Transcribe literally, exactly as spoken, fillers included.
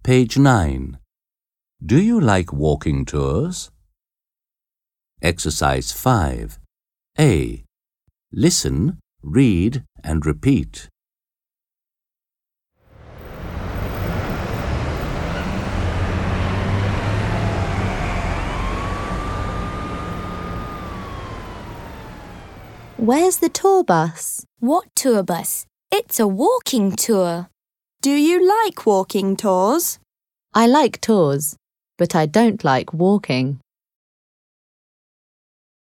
Page nine. Do you like walking tours? Exercise five. A. Listen, read and repeat. Where's the tour bus? What tour bus? It's a walking tour. Do you like walking tours? I like tours, but I don't like walking.